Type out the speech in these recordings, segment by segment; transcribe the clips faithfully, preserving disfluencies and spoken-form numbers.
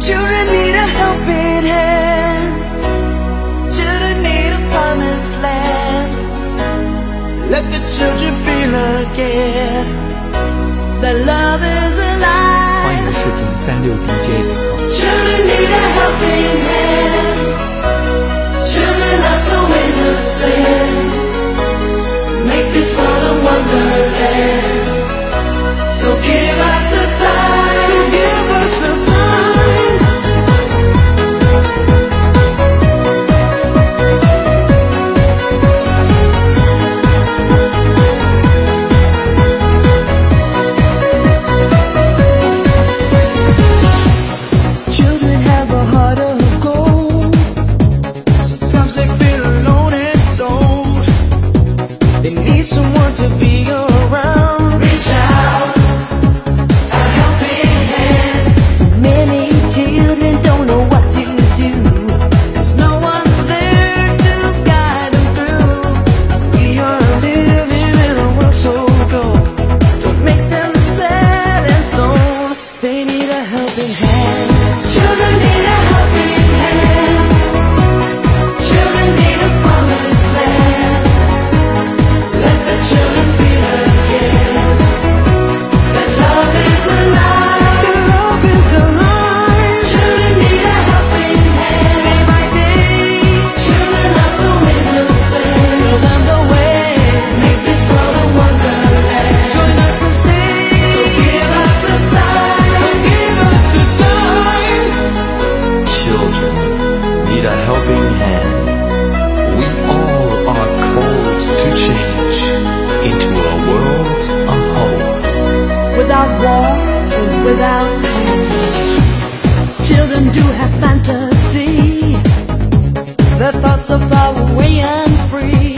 Children need a helping hand. Children need a promised land. Let the children feel again that love is alive. 欢迎视频三六 D J。 Children need a helping hand. Children are so innocent. Make this world a wonderland. So give us a sign. So give us a sign. Children have a heart of gold. Sometimes they feel alone and so they need someone to be around. Reach out, a helping hand. So many children don't know what to do, 'cause no one's there to guide them through. We are living in a world so cold. Don't make them sad and sold. They need a helping hand. Children need a helping hand. Children need a promised land. Let the children feel again that love is alive. Love is alive. Children need a helping hand. Day by day, Children are so innocent. show them the way. Make this world a wonderland. Join us and stay. So give us a sign. So give us a sign. Children need a helping hand. We all are called to change into a world of hope. Without war and without pain, children do have fantasy. Their thoughts are far away and free,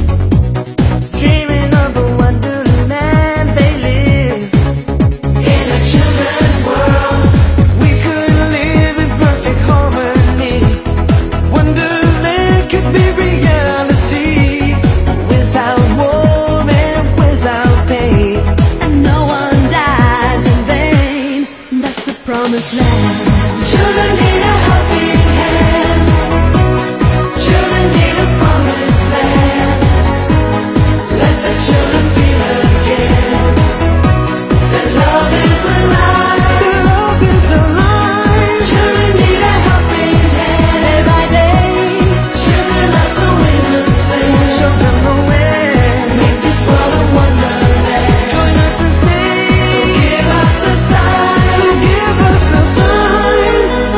dreaming of the wonderland they live. In a children's world, If we could live in perfect harmony, wonderland could be reality. Without war and without pain, and no one dies in vain. That's the promised land. children need a helping hand. Children need a promised land. Let the children feel again that love is alive. Love is alive. Children need a helping hand. Day by day, Children are so innocent. show them the way. Make this world a wonderland. Join us and stay. So give us a sign. So give us a sign.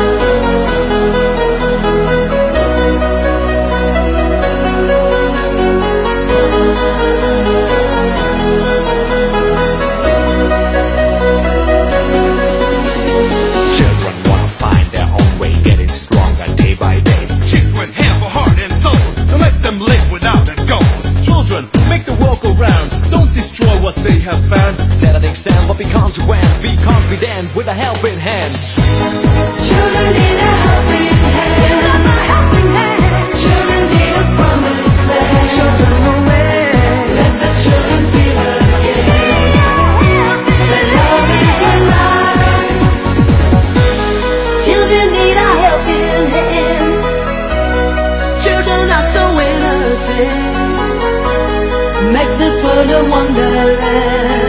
Children wanna find their own way, getting stronger day by day. Children have a heart and soul, don't let them live without a goal. Children, make the world go round, don't destroy what they have found. Set an example, be consequent, be confident with a helping hand. Children need a helping hand. Children need a promised land. Show them the way. Let the children feel again that love is alive. Children need a helping hand. Children are so innocent. Make this world a wonderland.